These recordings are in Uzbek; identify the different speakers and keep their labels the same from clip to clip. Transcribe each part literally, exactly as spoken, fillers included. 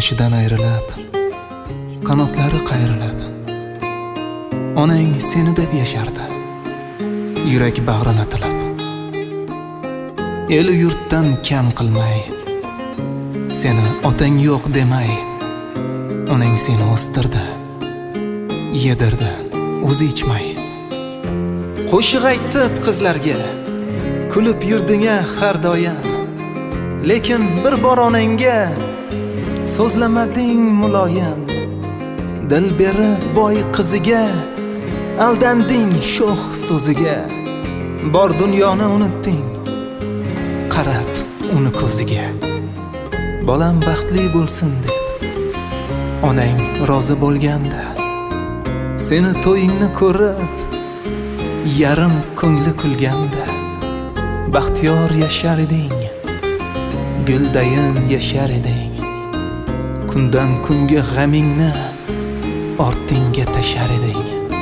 Speaker 1: qo'nishidan ayrilib, qanotlari qayrilib, onang seni deb yashardi, yurak bag'rina tilib. El yurtdan kam qilmay, seni otang yo'q demay, onang seni o'stirdi, yedirdi, o'zi ichmay. Qo'shiq aytib qizlarga, kulib yurding-a har doim, lekin bir bor onangga so'zlamading muloyim. Dil berib boy qiziga aldanding sho'x so'ziga. Bor dunyoni unutding, qarab uni ko'ziga. Bolam baxtli bo'lsin deb onang rozi bo'lganda, seni to'yingni ko'rib yarim ko'ngli kulganda, baxtiyor yashar eding, guldayin yashar eding. Kundan kunga g'amingni ortingga tashar eding.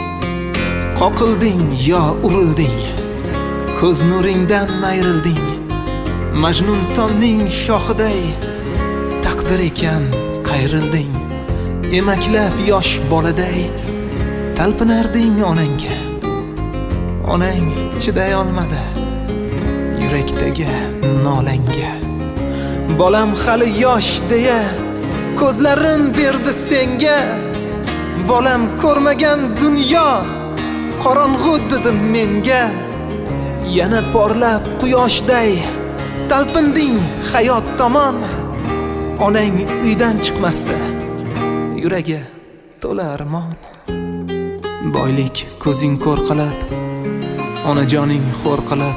Speaker 1: Qoqilding yo urilding, ko'z nuringdan ayrilding. Majnun tomning shoxiday taqdir ekan qayrilding. Emaklab yosh boladay talpinarding onangga. Onang chiday olmadi yurakdagi nolangga. Bolam hali yosh deya ko'zlarin berdi senga. Bolam ko'rmagan dunyo qorong'u dedim menga. Yana porlab quyoshday talpinding hayot tomon. Onang uydan chiqmasdi, yuragi to'la armon. Boylik ko'zing ko'r qilib, onajoning xo'r qilib,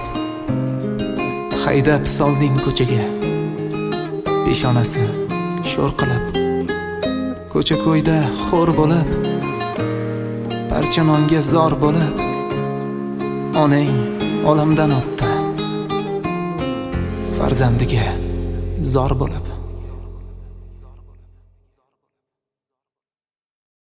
Speaker 1: haydab solding ko'chaga, peshonasi sho'r qilib. Ko'cha ko'yda xo'r bo'lib, parcha nonga zor bo'lib, onang olamdan o'tdi, farzandiga zor bo'lib.